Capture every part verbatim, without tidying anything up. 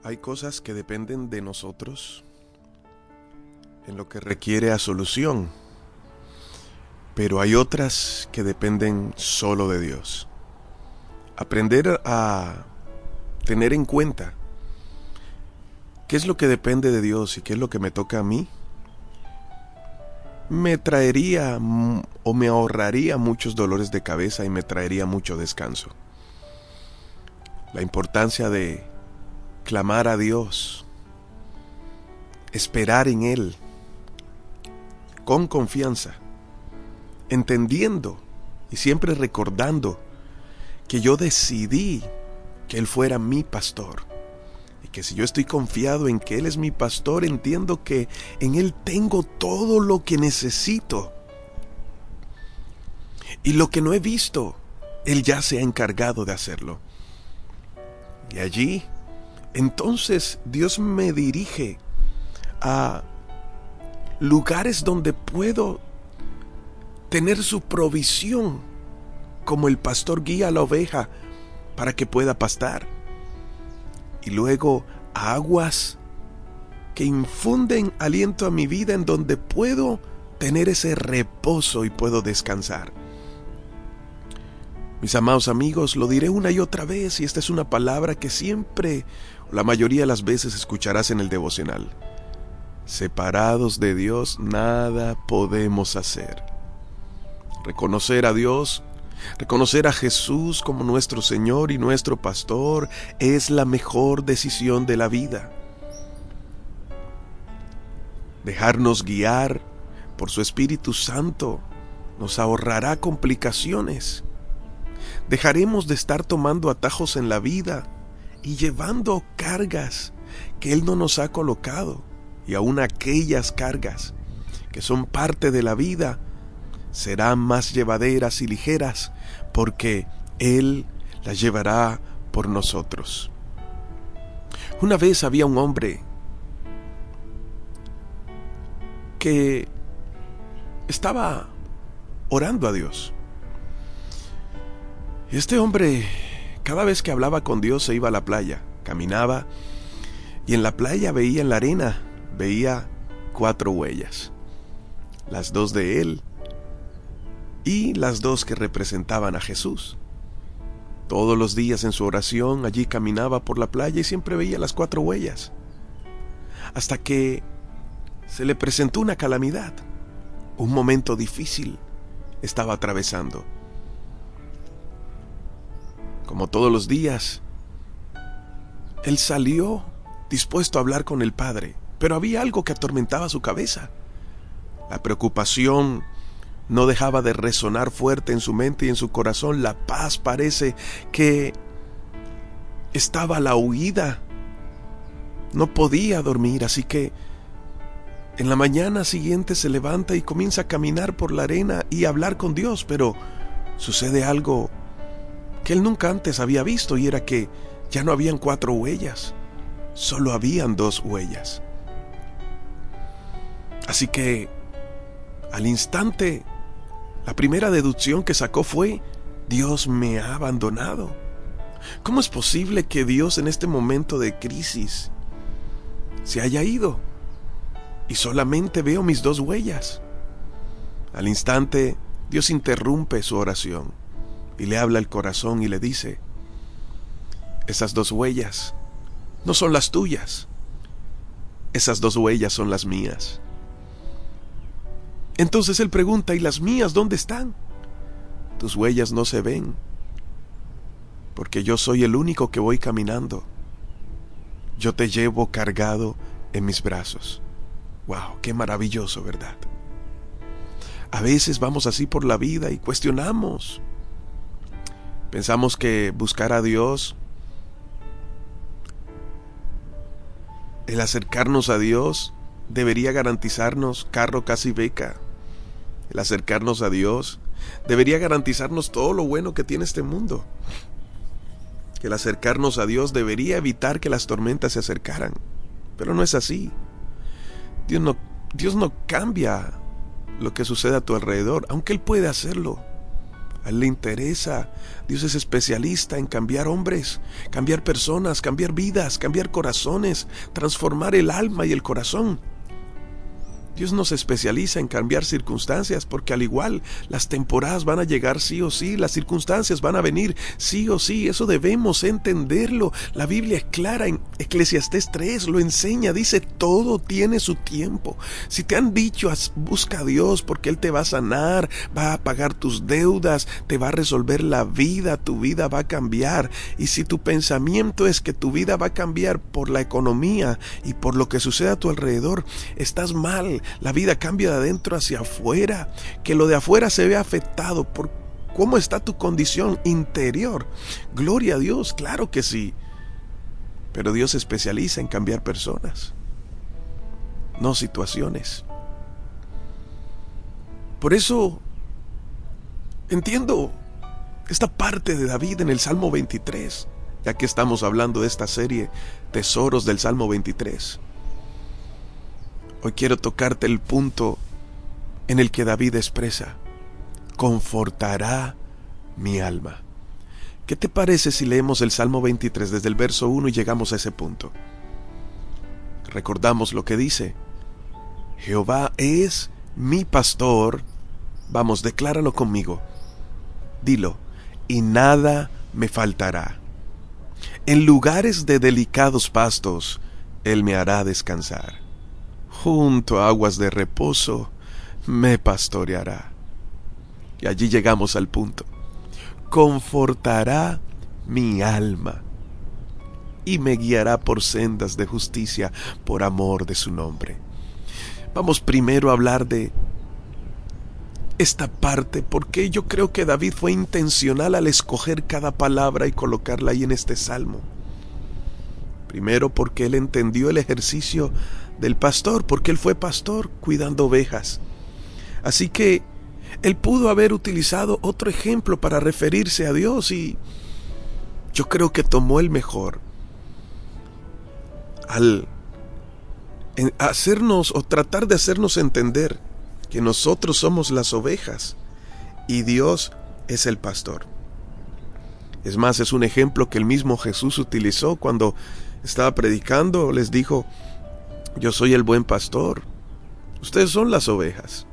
Hay cosas que dependen de nosotros en lo que requiere a solución, pero hay otras que dependen solo de Dios. Aprender a tener en cuenta qué es lo que depende de Dios y qué es lo que me toca a mí, me traería o me ahorraría muchos dolores de cabeza y me traería mucho descanso. La importancia de clamar a Dios, esperar en Él, con confianza, entendiendo y siempre recordando que yo decidí que Él fuera mi pastor. Y que si yo estoy confiado en que Él es mi pastor, entiendo que en Él tengo todo lo que necesito. Y lo que no he visto, Él ya se ha encargado de hacerlo. Y allí, entonces Dios me dirige a lugares donde puedo tener su provisión, como el pastor guía a la oveja para que pueda pastar. Y luego aguas que infunden aliento a mi vida, en donde puedo tener ese reposo y puedo descansar. Mis amados amigos, lo diré una y otra vez, y esta es una palabra que siempre, la mayoría de las veces, escucharás en el devocional. Separados de Dios, nada podemos hacer. Reconocer a Dios, reconocer a Jesús como nuestro Señor y nuestro pastor, es la mejor decisión de la vida. Dejarnos guiar por su Espíritu Santo nos ahorrará complicaciones. Dejaremos de estar tomando atajos en la vida y llevando cargas que Él no nos ha colocado, y aún aquellas cargas que son parte de la vida serán más llevaderas y ligeras, porque Él las llevará por nosotros. Una vez había un hombre que estaba orando a Dios. Este hombre, cada vez que hablaba con Dios, se iba a la playa, caminaba, y en la playa veía, en la arena, veía cuatro huellas, las dos de él y las dos que representaban a Jesús. Todos los días en su oración allí caminaba por la playa y siempre veía las cuatro huellas, hasta que se le presentó una calamidad. Un momento difícil estaba atravesando. Como todos los días, él salió dispuesto a hablar con el Padre, pero había algo que atormentaba su cabeza. La preocupación no dejaba de resonar fuerte en su mente y en su corazón. La paz parece que estaba a la huida. No podía dormir, así que en la mañana siguiente se levanta y comienza a caminar por la arena y a hablar con Dios, pero sucede algo que él nunca antes había visto, y era que ya no habían cuatro huellas, solo habían dos huellas. Así que al instante, la primera deducción que sacó fue: Dios me ha abandonado. ¿Cómo es posible que Dios en este momento de crisis se haya ido y solamente veo mis dos huellas? Al instante, Dios interrumpe su oración y le habla al corazón y le dice: esas dos huellas no son las tuyas, esas dos huellas son las mías. Entonces él pregunta: ¿y las mías dónde están? Tus huellas no se ven, porque yo soy el único que voy caminando. Yo te llevo cargado en mis brazos. ¡Wow! ¡Qué maravilloso!, ¿verdad? A veces vamos así por la vida y cuestionamos. Pensamos que buscar a Dios, el acercarnos a Dios, debería garantizarnos carro, casa y beca. El acercarnos a Dios debería garantizarnos todo lo bueno que tiene este mundo. El acercarnos a Dios debería evitar que las tormentas se acercaran. Pero no es así. Dios no, Dios no cambia lo que sucede a tu alrededor, aunque Él puede hacerlo. A Él le interesa. Dios es especialista en cambiar hombres, cambiar personas, cambiar vidas, cambiar corazones, transformar el alma y el corazón. Dios no se especializa en cambiar circunstancias, porque al igual las temporadas van a llegar sí o sí, las circunstancias van a venir sí o sí, eso debemos entenderlo. La Biblia es clara, en Eclesiastés tres lo enseña, dice todo tiene su tiempo. Si te han dicho busca a Dios porque Él te va a sanar, va a pagar tus deudas, te va a resolver la vida, tu vida va a cambiar, y si tu pensamiento es que tu vida va a cambiar por la economía y por lo que sucede a tu alrededor, estás mal. La vida cambia de adentro hacia afuera. Que lo de afuera se vea afectado por cómo está tu condición interior. Gloria a Dios, claro que sí. Pero Dios se especializa en cambiar personas, no situaciones. Por eso entiendo esta parte de David en el Salmo veintitrés, ya que estamos hablando de esta serie Tesoros del Salmo veintitrés. Hoy quiero tocarte el punto en el que David expresa: confortará mi alma. ¿Qué te parece si leemos el Salmo veintitrés desde el verso uno y llegamos a ese punto? Recordamos lo que dice: Jehová es mi pastor. Vamos, decláralo conmigo. Dilo: y nada me faltará. En lugares de delicados pastos, Él me hará descansar. Junto a aguas de reposo me pastoreará. Y allí llegamos al punto. Confortará mi alma y me guiará por sendas de justicia por amor de su nombre. Vamos primero a hablar de esta parte, porque yo creo que David fue intencional al escoger cada palabra y colocarla ahí en este salmo. Primero porque él entendió el ejercicio del pastor, porque él fue pastor cuidando ovejas. Así que él pudo haber utilizado otro ejemplo para referirse a Dios, y yo creo que tomó el mejor al hacernos o tratar de hacernos entender que nosotros somos las ovejas y Dios es el pastor. Es más, es un ejemplo que el mismo Jesús utilizó cuando estaba predicando. Les dijo: yo soy el buen pastor, ustedes son las ovejas.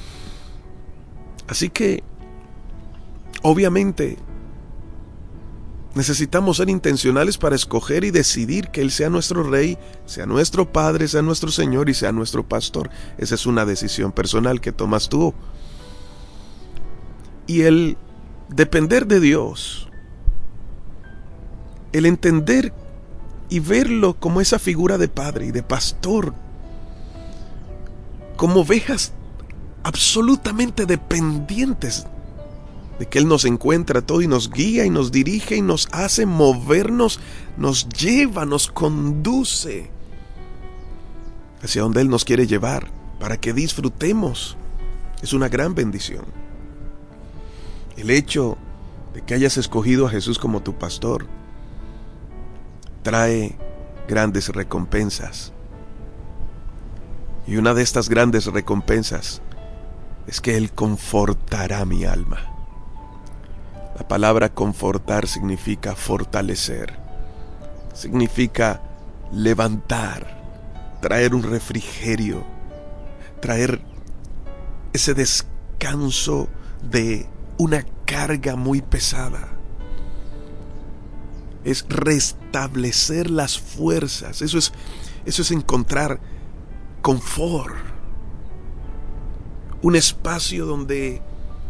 Así que, obviamente, necesitamos ser intencionales para escoger y decidir que Él sea nuestro Rey, sea nuestro Padre, sea nuestro Señor y sea nuestro pastor. Esa es una decisión personal que tomas tú. Y el depender de Dios, el entender y verlo como esa figura de padre y de pastor, como ovejas absolutamente dependientes de que Él nos encuentra todo y nos guía y nos dirige y nos hace movernos, nos lleva, nos conduce hacia donde Él nos quiere llevar para que disfrutemos. Es una gran bendición. El hecho de que hayas escogido a Jesús como tu pastor trae grandes recompensas. Y una de estas grandes recompensas es que Él confortará mi alma. La palabra confortar significa fortalecer, significa levantar, traer un refrigerio, traer ese descanso de una carga muy pesada. Es restablecer las fuerzas. Eso es, eso es encontrar confort. Un espacio donde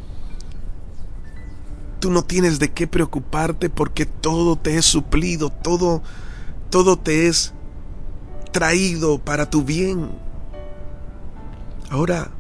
tú no tienes de qué preocuparte porque todo te es suplido, todo, todo te es traído para tu bien. Ahora,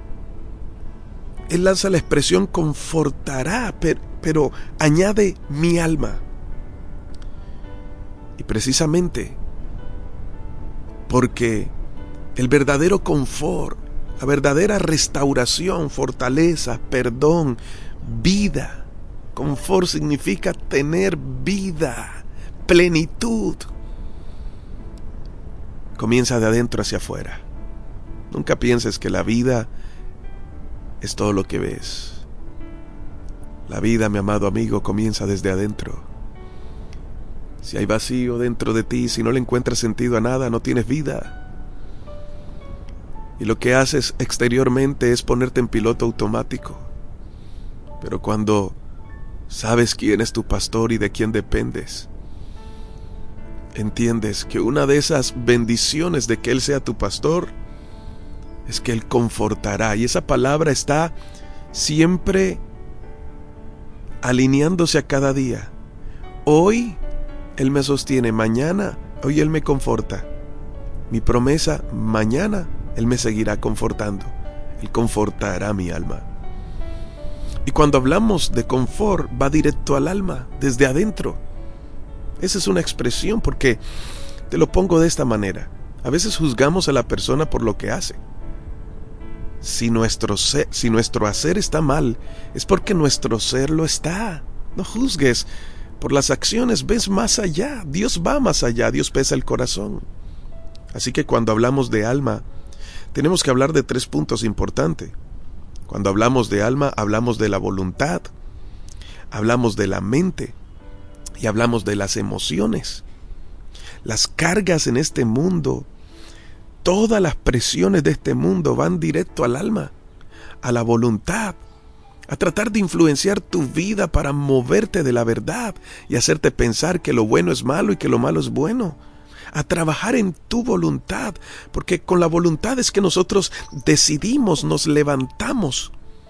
Él lanza la expresión confortará, pero, pero añade mi alma. Y precisamente porque el verdadero confort, la verdadera restauración, fortaleza, perdón, vida. Confort significa tener vida, plenitud. Comienza de adentro hacia afuera. Nunca pienses que la vida es todo lo que ves. La vida, mi amado amigo, comienza desde adentro. Si hay vacío dentro de ti, si no le encuentras sentido a nada, no tienes vida. Y lo que haces exteriormente es ponerte en piloto automático. Pero cuando sabes quién es tu pastor y de quién dependes, entiendes que una de esas bendiciones de que Él sea tu pastor es que Él confortará. Y esa palabra está siempre alineándose a cada día. Hoy Él me sostiene, mañana, hoy Él me conforta. Mi promesa, mañana Él me seguirá confortando. Él confortará mi alma. Y cuando hablamos de confort, va directo al alma, desde adentro. Esa es una expresión, porque te lo pongo de esta manera. A veces juzgamos a la persona por lo que hace. Si nuestro ser, si nuestro hacer está mal, es porque nuestro ser lo está. No juzgues por las acciones, ves más allá. Dios va más allá, Dios pesa el corazón. Así que cuando hablamos de alma, tenemos que hablar de tres puntos importantes. Cuando hablamos de alma, hablamos de la voluntad, hablamos de la mente y hablamos de las emociones. Las cargas en este mundo, todas las presiones de este mundo van directo al alma, a la voluntad, a tratar de influenciar tu vida para moverte de la verdad y hacerte pensar que lo bueno es malo y que lo malo es bueno. A trabajar en tu voluntad, porque con la voluntad es que nosotros decidimos, nos levantamos.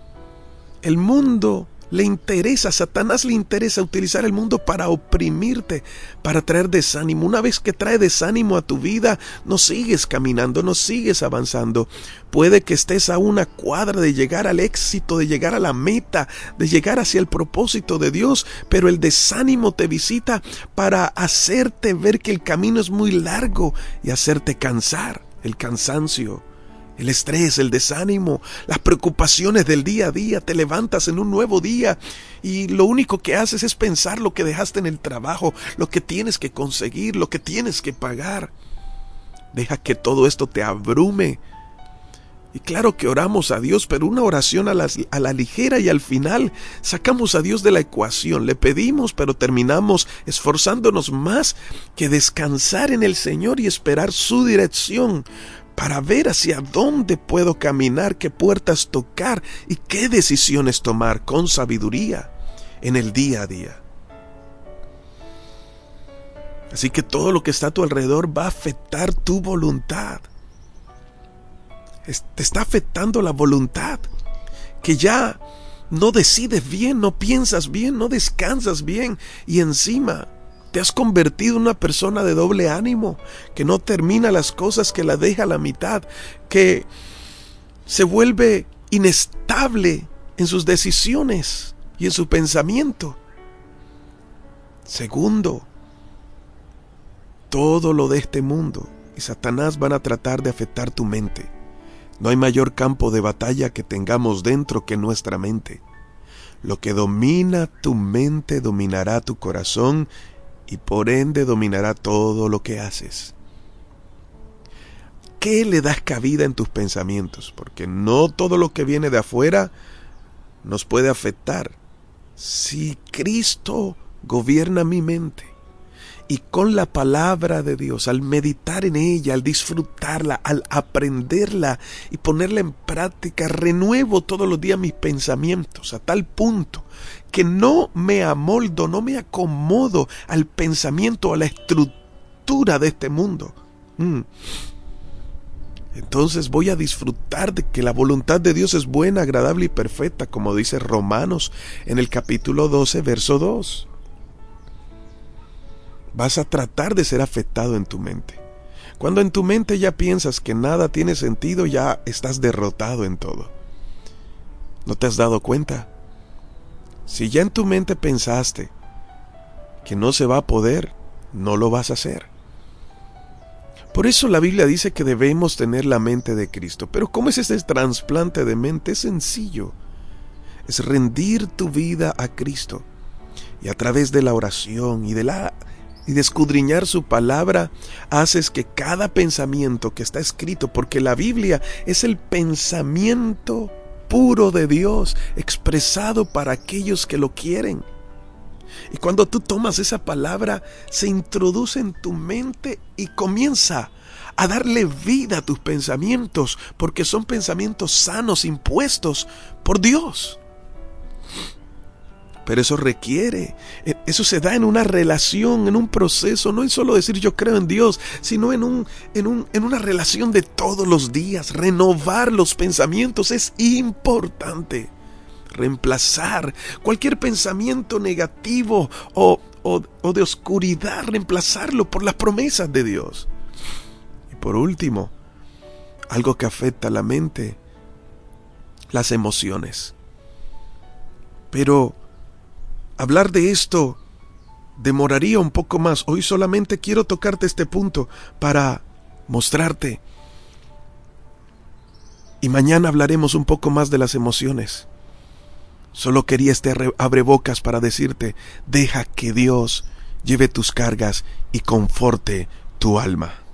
El mundo le interesa, a Satanás le interesa utilizar el mundo para oprimirte, para traer desánimo. Una vez que trae desánimo a tu vida, no sigues caminando, no sigues avanzando. Puede que estés a una cuadra de llegar al éxito, de llegar a la meta, de llegar hacia el propósito de Dios, pero el desánimo te visita para hacerte ver que el camino es muy largo y hacerte cansar. El cansancio, el estrés, el desánimo, las preocupaciones del día a día. Te levantas en un nuevo día y lo único que haces es pensar lo que dejaste en el trabajo, lo que tienes que conseguir, lo que tienes que pagar. Deja que todo esto te abrume. Y claro que oramos a Dios, pero una oración a la, a la ligera, y al final sacamos a Dios de la ecuación. Le pedimos, pero terminamos esforzándonos más que descansar en el Señor y esperar su dirección, para ver hacia dónde puedo caminar, qué puertas tocar y qué decisiones tomar con sabiduría en el día a día. Así que todo lo que está a tu alrededor va a afectar tu voluntad. Te está afectando la voluntad, que ya no decides bien, no piensas bien, no descansas bien, y encima te has convertido en una persona de doble ánimo, que no termina las cosas, que la deja a la mitad, que se vuelve inestable en sus decisiones y en su pensamiento. Segundo, todo lo de este mundo y Satanás van a tratar de afectar tu mente. No hay mayor campo de batalla que tengamos dentro que nuestra mente. Lo que domina tu mente dominará tu corazón y por ende dominará todo lo que haces. ¿Qué le das cabida en tus pensamientos? Porque no todo lo que viene de afuera nos puede afectar. Si Cristo gobierna mi mente, y con la palabra de Dios, al meditar en ella, al disfrutarla, al aprenderla y ponerla en práctica, renuevo todos los días mis pensamientos a tal punto que no me amoldo, no me acomodo al pensamiento, a la estructura de este mundo. Mm. Entonces voy a disfrutar de que la voluntad de Dios es buena, agradable y perfecta, como dice Romanos en el capítulo doce, verso dos. Vas a tratar de ser afectado en tu mente. Cuando en tu mente ya piensas que nada tiene sentido, ya estás derrotado en todo. ¿No te has dado cuenta? Si ya en tu mente pensaste que no se va a poder, no lo vas a hacer. Por eso la Biblia dice que debemos tener la mente de Cristo. Pero ¿cómo es este trasplante de mente? Es sencillo. Es rendir tu vida a Cristo. Y a través de la oración y de la y de escudriñar su palabra, haces que cada pensamiento que está escrito, porque la Biblia es el pensamiento puro de Dios, expresado para aquellos que lo quieren. Y cuando tú tomas esa palabra, se introduce en tu mente y comienza a darle vida a tus pensamientos, porque son pensamientos sanos impuestos por Dios. Pero eso requiere, eso se da en una relación, en un proceso. No es solo decir yo creo en Dios, sino en, un, en, un, en una relación de todos los días. Renovar los pensamientos es importante. Reemplazar cualquier pensamiento negativo o, o, o de oscuridad, reemplazarlo por las promesas de Dios. Y por último, algo que afecta a la mente, las emociones. Pero hablar de esto demoraría un poco más. Hoy solamente quiero tocarte este punto para mostrarte. Y mañana hablaremos un poco más de las emociones. Solo quería este abrebocas para decirte, deja que Dios lleve tus cargas y conforte tu alma.